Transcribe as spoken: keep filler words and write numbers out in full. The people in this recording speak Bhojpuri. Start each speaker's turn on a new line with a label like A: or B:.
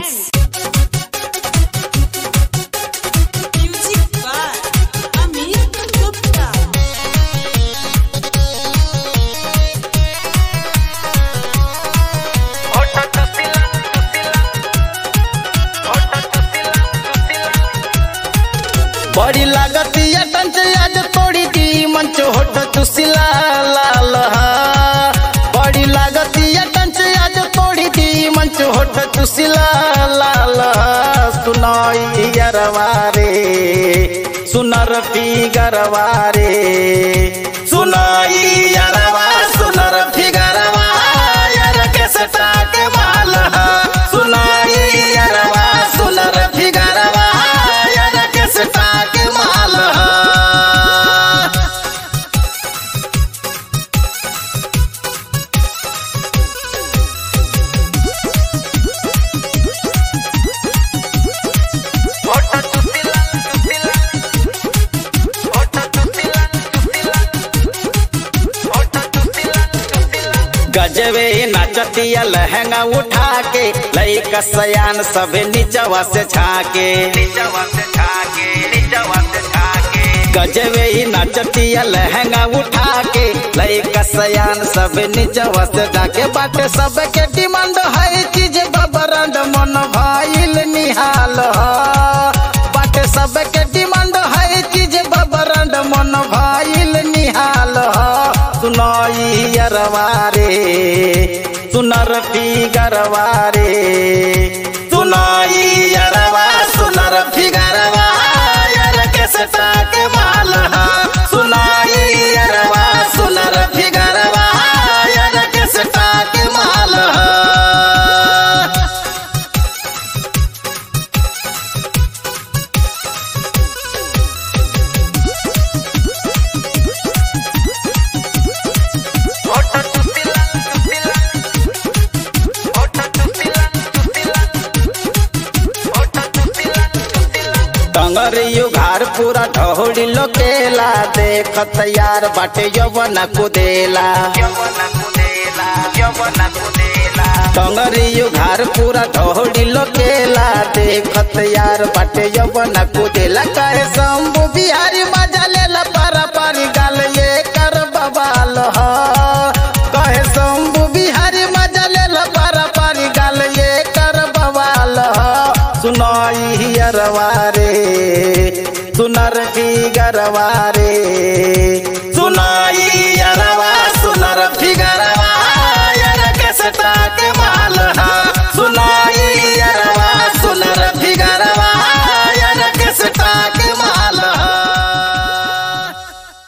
A: बड़ी लागती टंच आज तोड़ी दी मंच होठ चुसिला लाल बड़ी लागती टंच आज तोड़ी दी मंच होठ चुसिला लाल सुनाई गरवारे सुनर पी गरवारे सुनाई गरवा सुनर पी गरवा यार के सटा के माल सुनाई गरवा सुनर पी गरवा यार के सटा के माल गजबे नाचतिया लहंगा उठा के लई कसयान सबे नीचवा से छाके नीचवा से छाके नीचवा से छाके गजबे नाचतिया लहंगा उठा के लई कसयान सबे नीचवा से जाके बाटे सबके डिमांड है चीज बबरंड मन भाईल निहाल बाटे सबके डिमांड है चीज बबरंड मन भाईल निहाल सुनाई अरवारे सुनर पी गरवारे सुनाई अरवा सुनर पी गरवा यार के सटा के माल सुनाई अरवा सुनर पी गरवा यार के सटा के माल टंगरियो घर पूरा ढोड़ी लोकेला देखत यार बाटे यवना कुदेला टंगरियो घर पूरा ढोड़ी लोकेला देखत यार बाटे यवना कुदेला कहे शंभू बिहारी मजा लेला पारा पारी गाल ये कर बबाल कहे शंभू बिहारी मजा लेला पारा पारी गाल ये कर बबाल सुनाई अरवारे सुनर की गरवारे